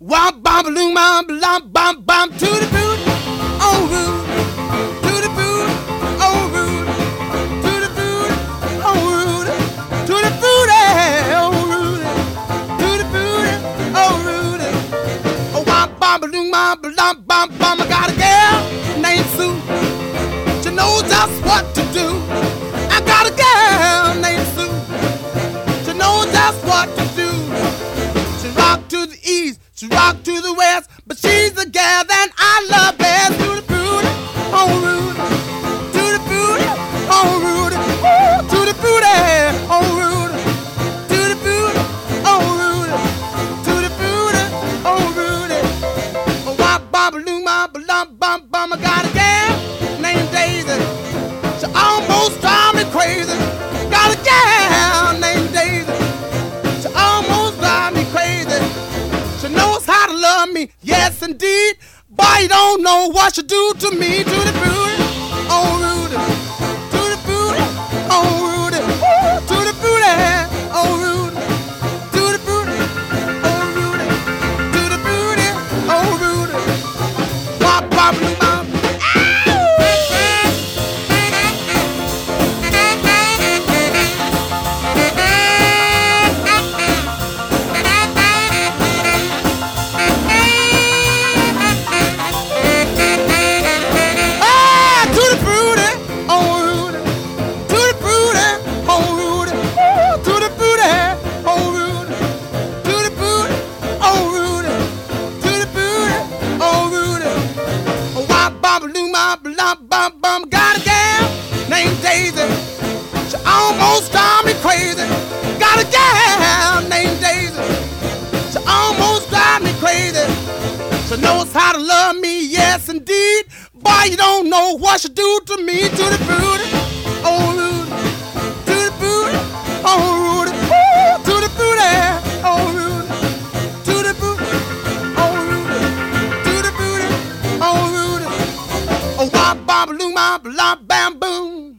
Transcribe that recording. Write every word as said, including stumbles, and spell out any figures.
Wop bam balloon bam bam bam bam to the boot, oh Rudy, to the boot, oh Rudy, to the boot, oh Rudy, to the boot, oh Rudy, to the boot, oh Rudy. Oh wop bam balloon bam bam bam bam. I got a girl named Sue. She knows just what to do. I got a girl named Sue. She knows just what to do. She rock to the east. She rock to the west, but she's the gal that I love best. To the booty, oh Rudy, to the booty, oh Rudy, ooh, to the booty, oh Rudy, to the booty, oh Rudy, to the booty, oh Rudy. Oh wop bam balloon bam bam bam bam. I got a gal named Daisy. She almost drive me crazy. Got a gal named Daisy. She almost drive me crazy. She knows how to love me, yes indeed. Boy, you don't know what she do to me. To the booty, oh Rudy, to the booty, oh Rudy, ooh, to the booty, oh Rudy, to the booty, oh Rudy, to the booty, oh Rudy. Wop bop balloon bop. Bum, bum, got a gal named Daisy. She almost drive me crazy. Got a gal named Daisy. She almost drive me crazy. She knows how to love me, yes indeed. Boy, you don't know what she do to me. To the booty, oh Rudy, to the booty, oh Rudy, ooh, to the booty, oh Rudy, to the booty, oh Rudy, to the booty, oh Rudy. Oh, wop, bam, balloon, bam, bam, boom.